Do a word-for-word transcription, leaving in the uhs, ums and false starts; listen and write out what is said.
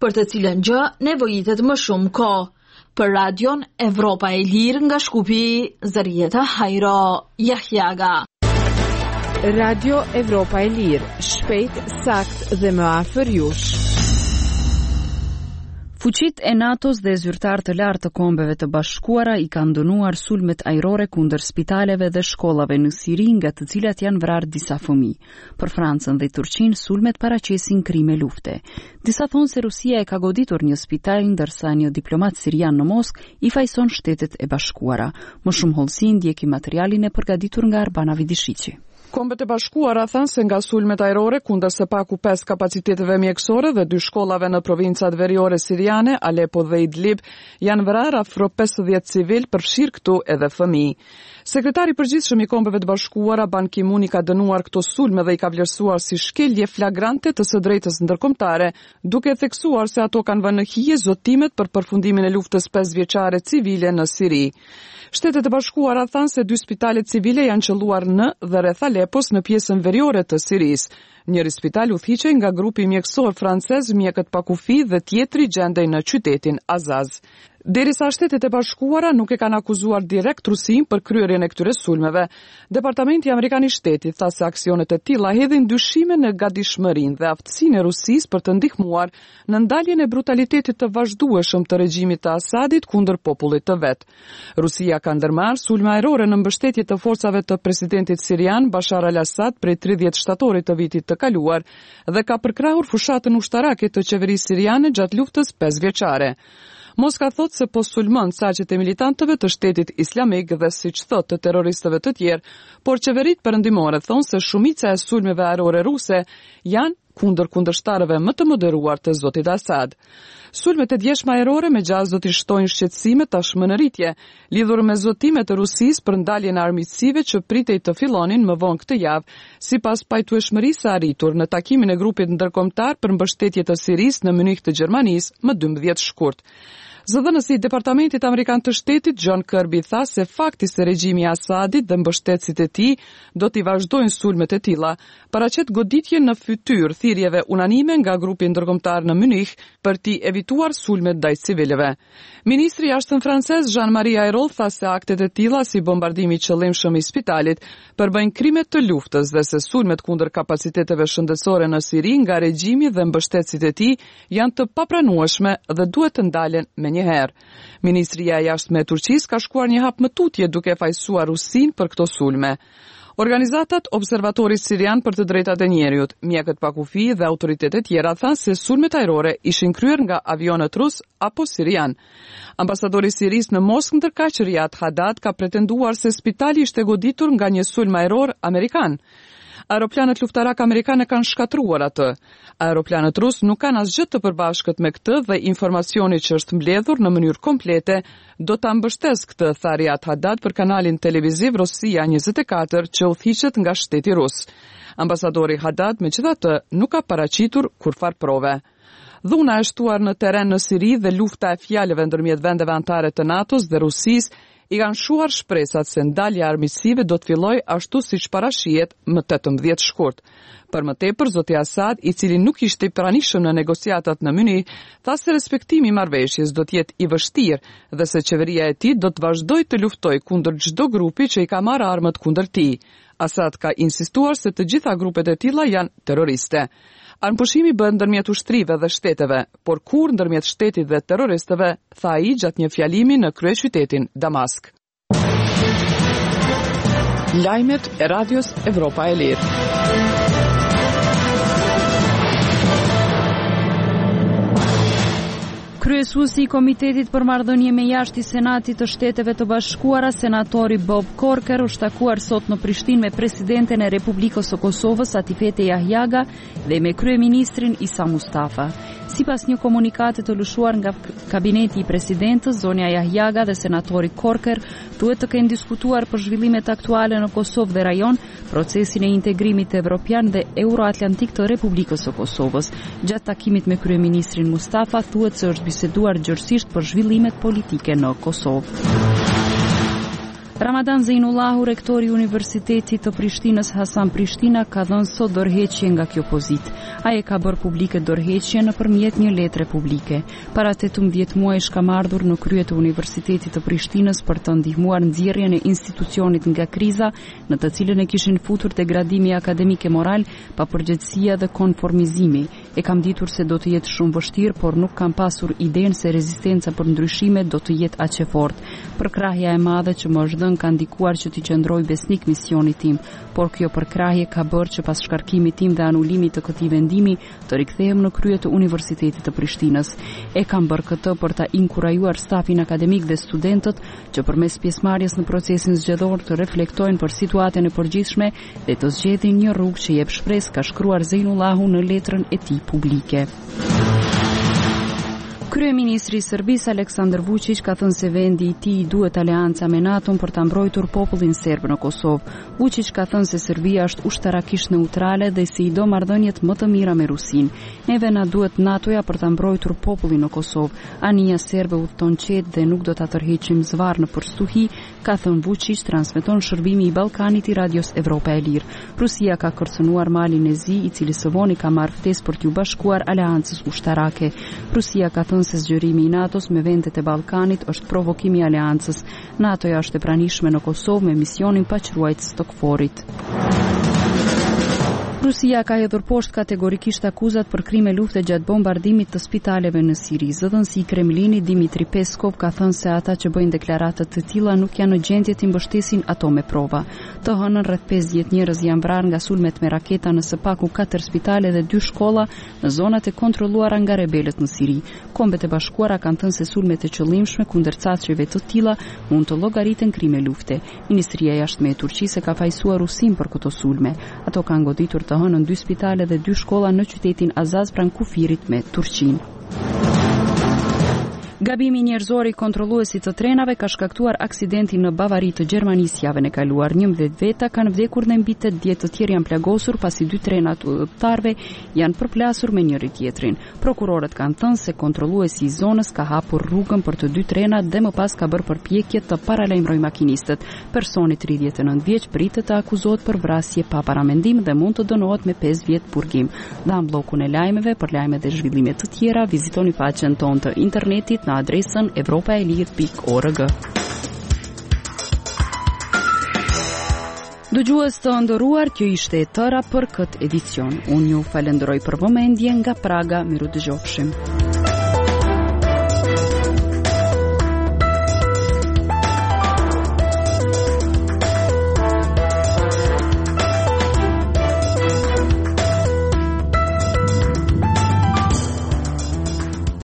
për të cilën gjë nevojitet më shumë kohë. Për Radion Evropa e Lirë nga Shkupi, Zarieta Hajro Jahjaga. Radio Evropa e Lirë, shpejt, sakt dhe më afër jush. Fuqit e NATO-s dhe zyrtar të lartë të Kombeve të Bashkuara i kanë dënuar sulmet ajrore kundër spitaleve dhe shkollave në Siri, nga të cilat janë vrarë disa fëmijë. Për Francën dhe Turqinë, sulmet paraqesin krime lufte. Disa thonë se Rusia e ka goditur një spital, ndërsa një diplomat sirian në Moskë i fajson Shtetet e Bashkuara. Më shumë hollësi ndjeki materialin e përgatitur nga Arbana Vidishiqi. Kombet e Bashkuara thanë se nga sulmet ajrore kundër së paku pesë kapaciteteve mjekësore dhe dy shkollave në provincat veriore siriane, Aleppo dhe Idlib, janë vrarë afro pesëdhjetë civil, përfshirë këtu edhe fëmijë. Sekretari i përgjithshëm i Kombeve të Bashkuara Ban Ki-moon i ka dënuar këto sulme dhe i ka vlerësuar si shkelje flagrante të së drejtës ndërkombëtare, duke theksuar se ato kanë vënë në hije zotimet për përfundimin e luftës pesëvjeçare civile në Siri. Shtetet e Bashkuara thanë se dy spitale civile janë qelluar në dhe rreth Aleppos në pjesën veriore të Sirisë. Njëri spital udhëhiqej nga grupi mjekësor francez Mjekët pa kufi dhe tjetri gjendej në qytetin Azaz. Derisa Shtetet e Bashkuara nuk e kanë akuzuar direkt Rusinë për kryerjen e këtyre sulmeve, Departamenti Amerikan i Shtetit tha se aksionet e tilla hedhin dyshime në gatishmërinë dhe aftësinë e Rusisë për të ndihmuar në ndaljen e brutalitetit të vazhdueshëm të regjimit të Asadit kundër popullit të vet. Rusia ka ndërmarrë sulme ajrore në mbështetje të forcave të presidentit sirian Bashar al-Assad prej tridhjetë shtatorit të vitit të kaluar dhe ka përkrahur fushatën ushtarake të qeverisë siriane gjatë luftës pesëvjeçare. Moska thot se po sulmon saqet e militantëve të Shtetit Islamik dhe siç thot të terroristëve të tjerë, por qeverit perëndimore thonë se shumica e sulmeve ajrore ruse janë kundër kundërshtarëve më të moderuar të zotit Asad. Sulmet e djeshme ajrore me gjaz do t'i shtojnë shqetësime tashmë në rritje, lidhur me zotimet e Rusisë për ndaljen e armiqësive që pritej të fillonin më vonë këtë javë, sipas pajtueshmërisë arritur në takimin e grupit ndërkombëtar për mbështetje të Sirisë në Munich të Gjermanisë më dymbëdhjetë shkurt. Zëdhënësi i Departamentit Amerikan të Shtetit John Kirby tha se fakti se regjimi i Asadit dhe mbështetësit e tij do t'i vazhdojnë sulmet e tilla paraqet goditje në fytyrë thirrjeve unanime nga grupi ndërkombëtar në Munich për t'i evituar sulmet ndaj civilëve. Ministri i Jashtëm francez Jean-Marie Ayrault tha se aktet e tilla si bombardimi i qëllimshëm i spitalit përbëjnë krime të luftës dhe se sulmet kundër kapaciteteve shëndetësore në Siri nga regjimi dhe mbështetësit e tij janë të papranueshme dhe duhet të ndalen me njëherë. Ministria e Jashtme e Turqisë ka shkuar një hap më tutje duke fajsuar Rusinë për këto sulme. Organizatat Observatori Sirian për të drejtat e njerëzit, Mjekët pa kufi dhe autoritetet tjera thanë se sulmet ajrore ishin kryer nga avionët rus apo sirian. Ambasadori i Sirisë në Moskë ndërkaq Riyad Haddad ka pretenduar se spitali ishte goditur nga një sulm ajror amerikan. Aeroplanet luftarak amerikane kanë shkatruar atë. Aeroplanet rus nuk kanë asgjë të përbashkët me këtë dhe informacioni që është mbledhur në mënyrë komplete do ta mbështesë këtë, tha Riyad Haddad për kanalin televiziv Rosia njëzet e katër që udhëhiqet nga shteti rus. Ambasadori Haddad megjithatë nuk ka paraqitur kurfar prove. Dhuna e shtuar në terren në Siri dhe lufta e fjalëve ndërmjet vendeve anëtare të NATO-s dhe Rusisë i kanë shuar shpresat se ndalja e armiqësive do të fillojë ashtu siç parashihet më tetëmbëdhjetë shkurt. Për më tepër, zoti Asad, i cili nuk ishte i pranishëm në negociatat në Munich, tha se respektimi i marrëveshjes do të jetë i vështirë dhe se qeveria e tij do të vazhdojë të luftojë kundër çdo grupi që i ka marrë armët kundër tij. Asad ka insistuar se të gjitha grupet e tilla janë terroriste. Armëpushimi bëhet ndërmjet ushtrive dhe shteteve, por kur ndërmjet shtetit dhe terroristëve, tha ai gjatë një fjalimi në kryeqytetin Damask. Lajmet e Radios Evropa e Lirë. Kryesuesi i Komitetit për Marrëdhënie me Jashtë i Senatit të Shteteve të Bashkuara, senatori Bob Corker, është takuar sot në Prishtinë me presidenten e Republikës së Kosovës, Atifete Jahjaga, dhe me kryeministrin Isa Mustafa. Sipas një komunikate të lëshuar nga kabineti i presidentës, zonja Jahjaga dhe senatori Corker duhet të kenë diskutuar për zhvillimet aktuale në Kosovë dhe rajon, procesin e integrimit evropian dhe euroatlantik të Republikës së Kosovës. Gjatë takimit me kryeministrin Mustafa thuhet se është biseduar gjërësisht për zhvillimet politike në Kosovë. Ramadan Zeinullahu, rektori i Universitetit të Prishtinës Hasan Prishtina, ka dhënë sot dorëheqje nga kjo pozitë. Ai e ka bërë publike dorëheqjen nëpërmjet një letre publike. Para tetëmbëdhjetë muajsh ka ardhur në krye të Universitetit të Prishtinës për të ndihmuar nxjerrjen e institucionit nga kriza, në të cilën e kishin futur degradimi akademik e moral, papërgjegjësia dhe konformizimi. E kam ditur se do të jetë shumë vështirë, por nuk kam pasur idenë se rezistenca për ndryshime do të jetë aq e fortë. Përkrahja e madhe që më është dhënë ka ndikuar që t'i qëndroj besnik misionit tim, por kjo përkrahje ka bërë që pas shkarkimit tim dhe anulimit të këtij vendimi të rikthehem në krye të Universitetit të Prishtinës. E kam bërë këtë për ta inkurajuar stafin akademik dhe studentët që përmes pjesëmarrjes në procesin zgjedhor të reflektojnë për situatën e përgjithshme dhe të zgjedhin një rrugë që jep shpresë, ka shkruar Zeinullahu në letrën e tij publike. Kryeministri i Serbisë Aleksandar Vučić ka thënë se vendi i tij duhet aleanca me NATO për ta mbrojtur popullin serb në Kosovë. Vučić ka thënë se Serbia është ushtarakisht neutrale dhe se i do marrëdhëniet më të mira me Rusinë. Neve na duhet NATO-ja për ta mbrojtur popullin në Kosovë. Anija serbe udhton qetë dhe nuk do ta tërheqim zvarr në përstuhi, ka thënë Vučić, transmeton shërbimi i Ballkanit i Radios Evropa e Lirë. Rusia ka kërcënuar Malin e Zi, i cili së voni ka marrë ftesë për t'u bashkuar aleancës ushtarake. Rusia ka thënë se zgjerimi i NATO-s me vendet e Ballkanit është provokimi i aleancës. NATO-ja është e pranishme në Kosovë me misionin paqruajtës të KFOR-it. Rusia ka hedhur poshtë kategorikisht akuzat për krime lufte gjatë bombardimit të spitaleve në Siri. Zëdhënësi i Kremlinit Dmitri Peskov ka thënë se ata që bëjnë deklaratat të tilla nuk janë në gjendje të mbështesin ato me prova. Të hënën rreth pesëdhjetë njerëz janë vrarë nga sulmet me raketa në së paku katër spitale dhe dy shkolla në zonat e kontrolluara nga rebelët në Siri. Kombet e Bashkuara kanë thënë se sulmet e qëllimshme kundër çarçeve të tilla mund të llogariten krime lufte. Ministria e Jashtme e Turqisë ka fajsuar Rusin për këto sulme. Ato kanë goditur të hënën dy spitale dhe dy shkolla në qytetin Azaz pranë kufirit me Turqinë. Gabimi njerëzor i kontrolluesit të trenave ka shkaktuar aksidentin në Bavari të Gjermanisë javën e kaluar. njëmbëdhjetë veta kanë vdekur dhe mbi tetëdhjetë të tjerë janë plagosur pasi dy trena të udhëtarëve janë përplasur me njëri tjetrin. Prokurorët kanë thënë se kontrolluesi i zonës ka hapur rrugën për të dy trenat dhe më pas ka bërë përpjekje të paralajmërojë makinistët. Personi tridhjetë e nëntë vjeç pritet të akuzohet për vrasje pa paramendim dhe mund të dënohet me pesë vjet purgim. Dha bllokun e lajmeve për lajme dhe zhvillime të tjera, vizitoni faqen tonë të internetit në adresën evropa e lirë pikë org. Dëgjues të nderuar, kjo ishte e tëra për këtë edicion. Unë ju falenderoj për vëmendjen nga Praga, miru dëgjofshim.